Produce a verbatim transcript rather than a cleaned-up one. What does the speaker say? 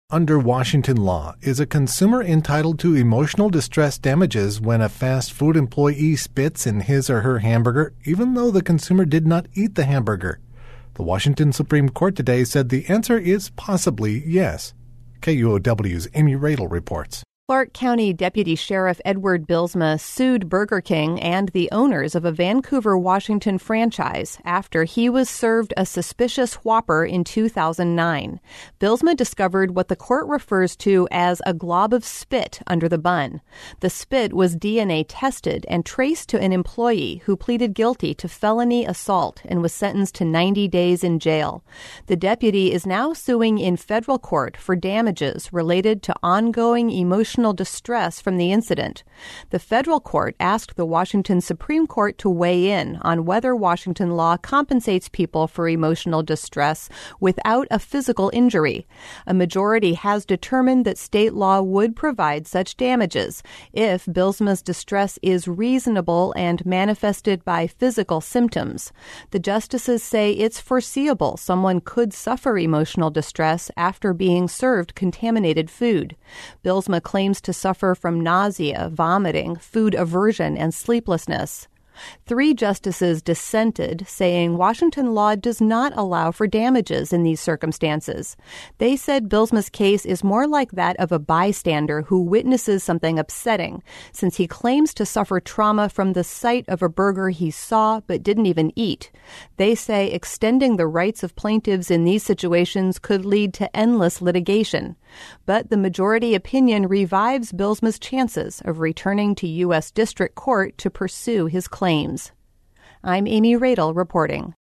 Under Washington law, is a consumer entitled to emotional distress damages when a fast food employee spits in his or her hamburger, even though the consumer did not eat the hamburger? The Washington Supreme Court today said the answer is possibly yes. K U O W's Amy Radel reports. Clark County Deputy Sheriff Edward Bylsma sued Burger King and the owners of a Vancouver, Washington franchise after he was served a suspicious Whopper in two thousand nine. Bylsma discovered what the court refers to as a glob of spit under the bun. The spit was D N A tested and traced to an employee who pleaded guilty to felony assault and was sentenced to ninety days in jail. The deputy is now suing in federal court for damages related to ongoing emotional distress from the incident. The federal court asked the Washington Supreme Court to weigh in on whether Washington law compensates people for emotional distress without a physical injury. A majority has determined that state law would provide such damages if Bylsma's distress is reasonable and manifested by physical symptoms. The justices say it's foreseeable someone could suffer emotional distress after being served contaminated food. Bylsma claims to suffer from nausea, vomiting, food aversion, and sleeplessness. Three justices dissented, saying Washington law does not allow for damages in these circumstances. They said Bylsma's case is more like that of a bystander who witnesses something upsetting, since he claims to suffer trauma from the sight of a burger he saw but didn't even eat. They say extending the rights of plaintiffs in these situations could lead to endless litigation. But the majority opinion revives Bylsma's chances of returning to U S District Court to pursue his claims. I'm Amy Radel reporting.